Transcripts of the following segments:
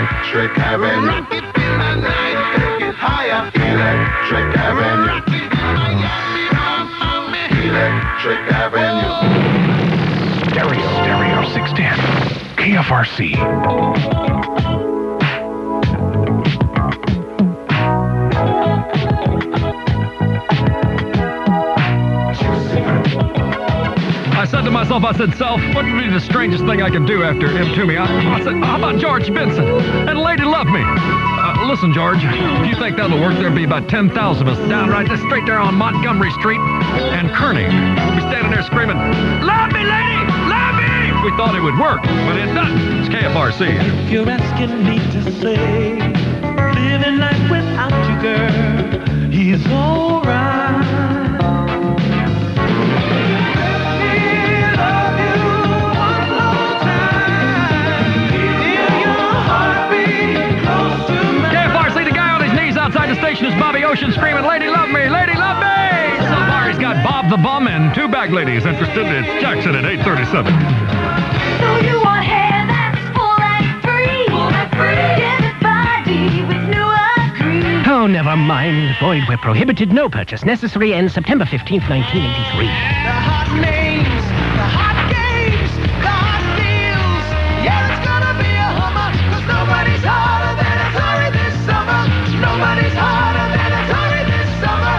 Electric Avenue. Rock it in the night, take it higher. Electric Avenue. Rock it in Miami, Electric Avenue. Stereo 610. KFRC. I said to myself, Self, what would be the strangest thing I could do after him to me? I said, how about George Benson and Lady Love Me? Listen, George, if you think that'll work, there'll be about 10,000 of us down right there, straight there on Montgomery Street and Kearney. We'll be standing there screaming, love me, lady, love me! We thought it would work, but it doesn't. It's KFRC. If you're asking me to say, living life without you, girl, he's alright. Outside the station is Bobby Ocean screaming, lady, love me, lady, love me! So far, he's got Bob the Bum and two bag ladies interested. It's Jackson at 8:37. So you want hair that's full and free? Full and free. Give it body with new green. Oh, never mind, Boyd. We're prohibited. No purchase necessary. Ends September 15th, 1983. The hot names, the hot games, the hot deals. Yeah, it's gonna be a hummer, 'cause nobody's harder than a Tory this summer. Nobody's harder than a Tory this summer.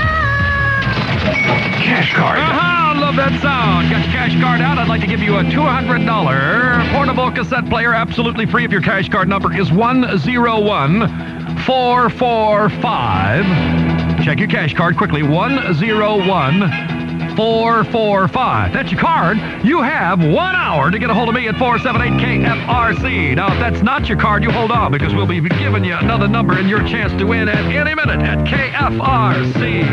Cash card. I love that sound. Got your cash card out. I'd like to give you a $200 portable cassette player, absolutely free if your cash card number is 101445. Check your cash card quickly. 101445. That's your card. You have 1 hour to get a hold of me at 478 KFRC. Now, if that's not your card, you hold on, because we'll be giving you another number and your chance to win at any minute at KFRC.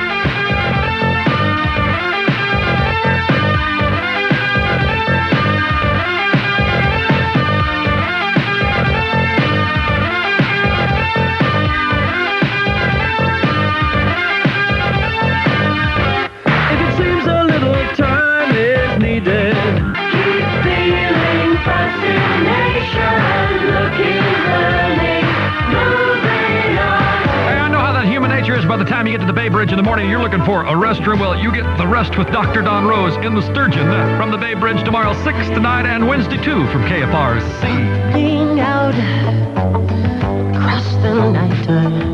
By the time you get to the Bay Bridge in the morning, you're looking for a restroom. Well, you get the rest with Dr. Don Rose in the Sturgeon from the Bay Bridge tomorrow, 6 to 9, and Wednesday, 2 from KFRC. Being out across the night time.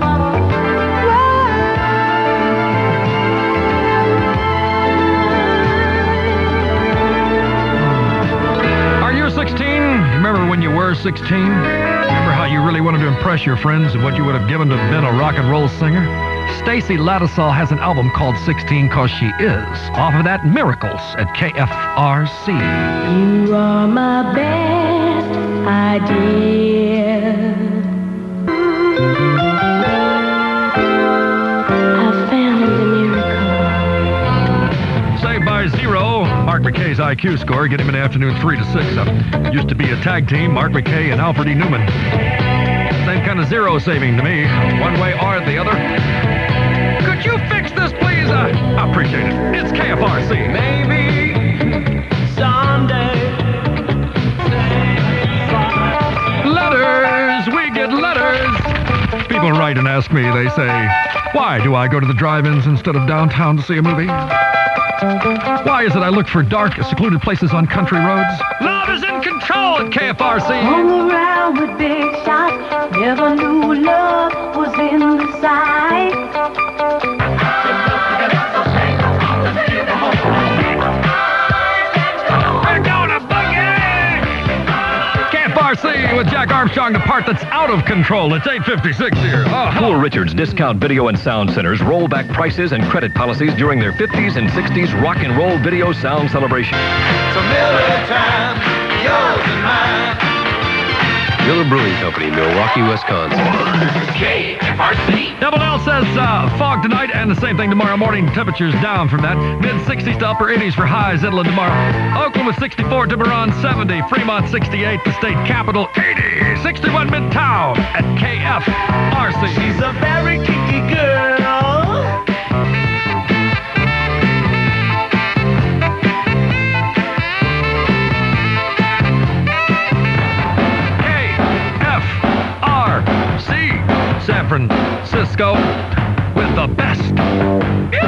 Are you 16? Remember when you were 16? Remember how you really wanted to impress your friends and what you would have given to have been a rock and roll singer? Stacy Lattisaw has an album called 16 'Cause She Is. Off of that, Miracles at KFRC. You are my best idea. I found a miracle. Saved by Zero, Mark McKay's IQ score. Get him in the afternoon 3 to 6. Used to be a tag team, Mark McKay and Alfred E. Newman. Same kind of zero saving to me, one way or the other. Could you fix this, please? I appreciate it. It's KFRC. Maybe someday. Letters! We get letters! People write and ask me, they say, why do I go to the drive-ins instead of downtown to see a movie? Why is it I look for dark, secluded places on country roads? Love is in control at KFRC. Hung around with big shots. Never knew love was in the sight. We're gonna boogie! KFRC with Jack Armstrong, the part that's out of control. It's 8:56 here. Oh, Pool Richards Discount Video and Sound Centers roll back prices and credit policies during their 50s and 60s rock and roll video sound celebration. It's a Miller time, yours and mine. Miller Brewing Company, Milwaukee, Wisconsin. KFRC. Double L says fog tonight and the same thing tomorrow morning. Temperatures down from that. Mid-60s to upper 80s for highs. Inland tomorrow. Oakland with 64, Tiburon 70, Fremont 68, the state capital 80, 61 Midtown at KFRC. She's a very kinky girl. go with the best music.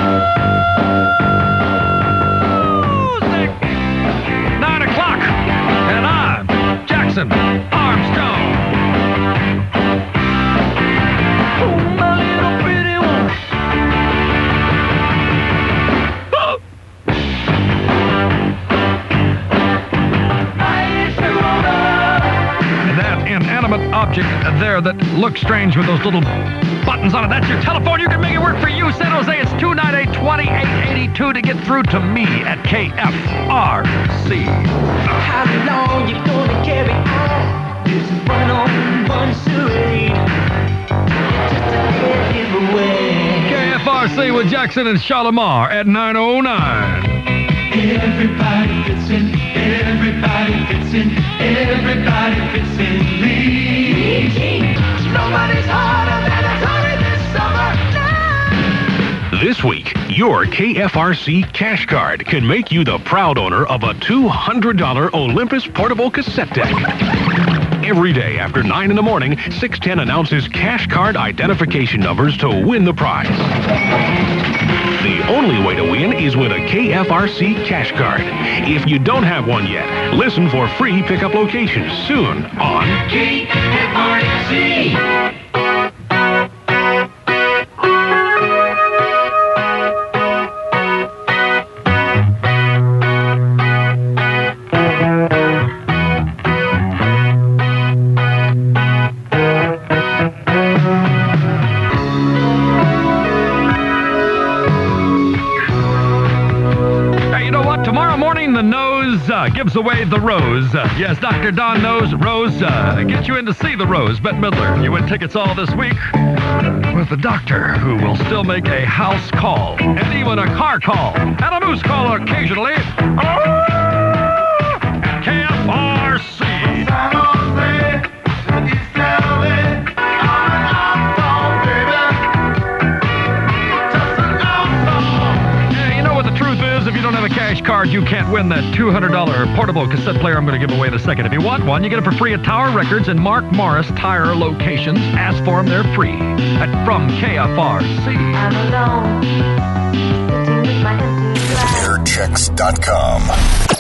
9 o'clock, and I'm Jackson Armstrong. Oh, my little pretty one. And that inanimate object there that looks strange with those little buttons on it, that's your telephone. You can make it work for you. San Jose, it's 298-2882 to get through to me at KFRC. How long you gonna carry on? This one-on-one charade. Just to get him away. KFRC with Jackson and Shalimar at 9:09. Everybody fits in, everybody fits in, everybody fits in me. Nobody's harder than a Tory this summer. This week, your KFRC cash card can make you the proud owner of a $200 Olympus portable cassette deck. Every day after 9 in the morning, 610 announces cash card identification numbers to win the prize. The only way to win is with a KFRC cash card. If you don't have one yet, listen for free pickup locations soon on KFRC. The nose gives away the rose. Yes, Dr. Don knows Rose. Get you in to see the Rose. Bette Midler. You win tickets all this week with the doctor who will still make a house call and even a car call and a moose call occasionally. KFRC. If you don't have a cash card, you can't win that $200 portable cassette player I'm going to give away in a second. If you want one, you get it for free at Tower Records and Mark Morris Tire locations. Ask for them, they're free. From KFRC. I'm alone, sitting with my empty glass. Airchecks.com.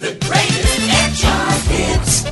The greatest airtime hits.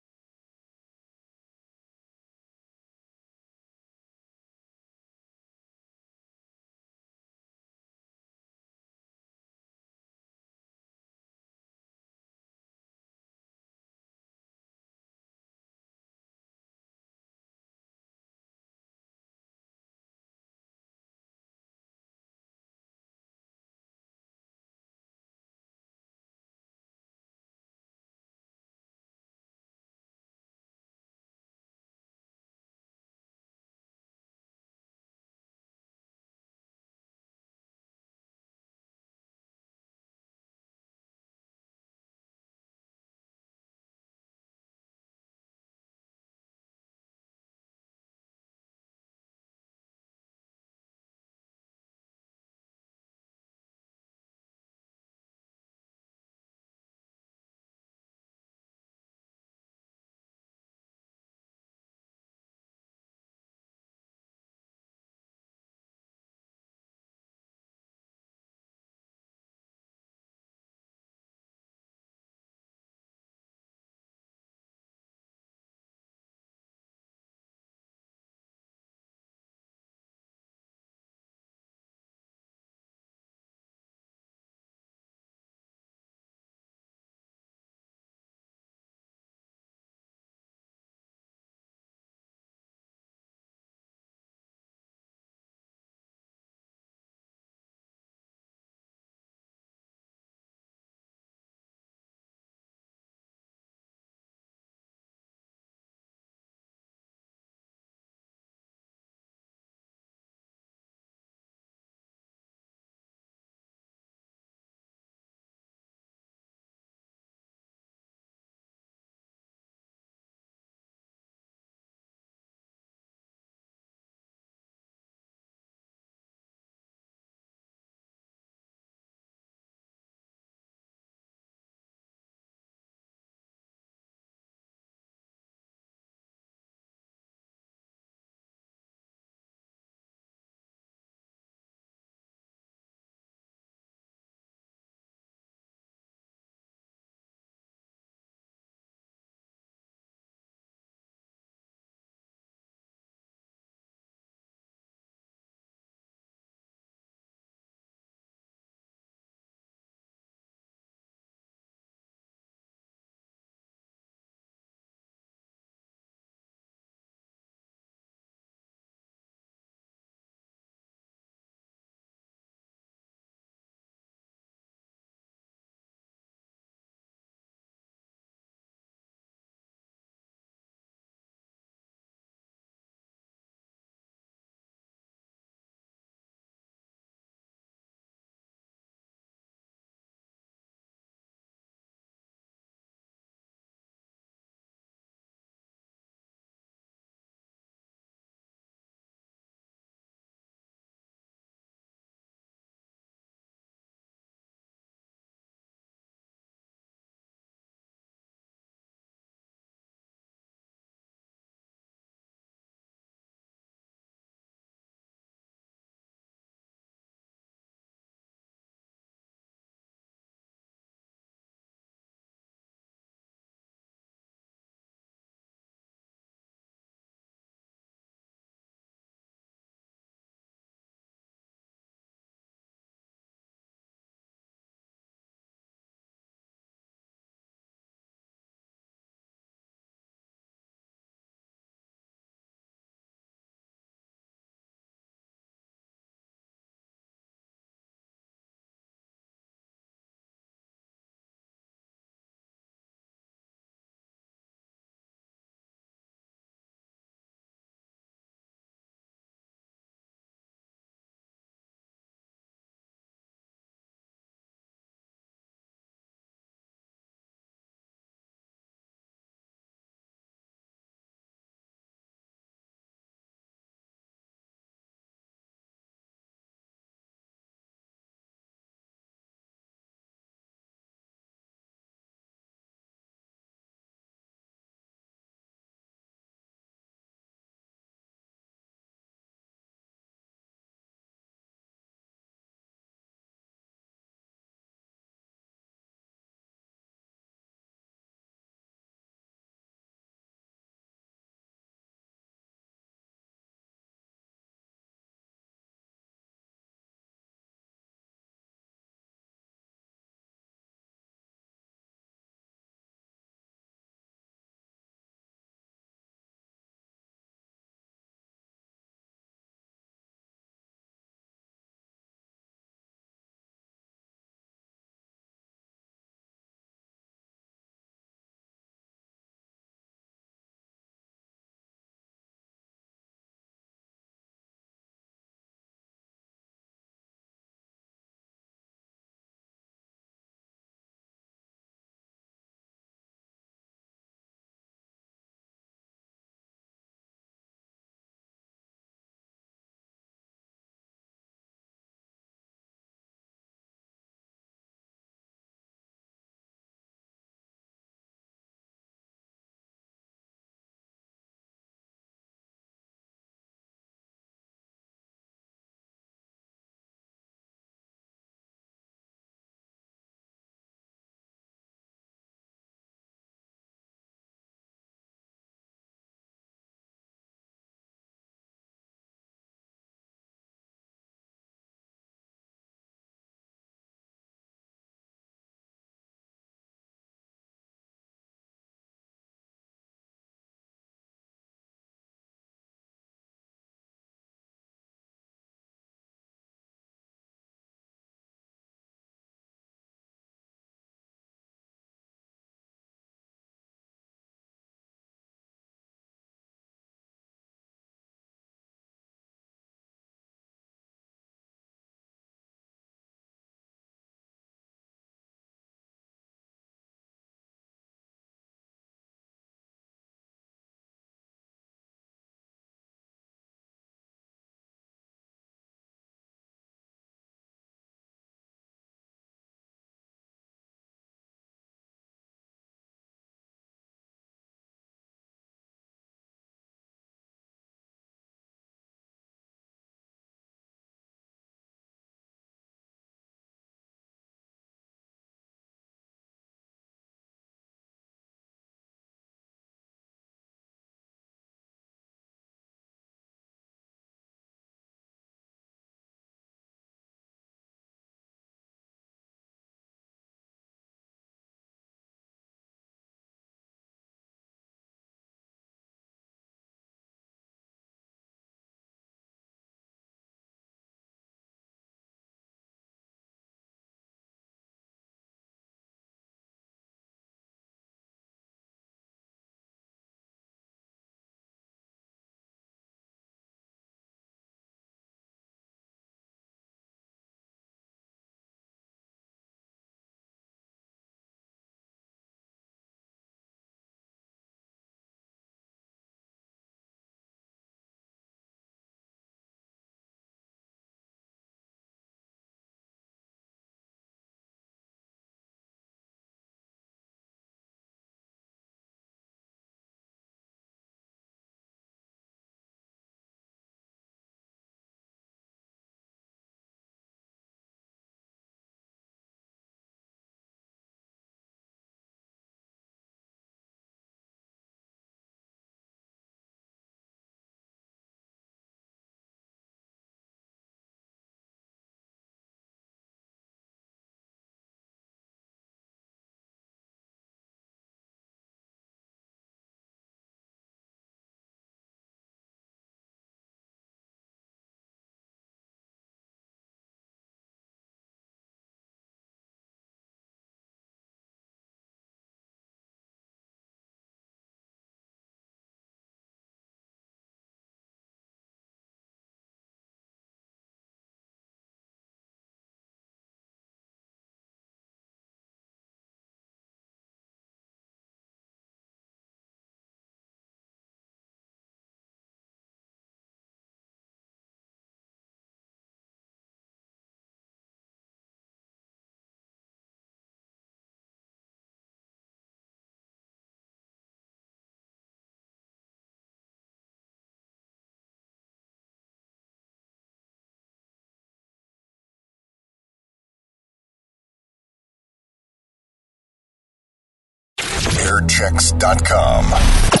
BearChecks.com.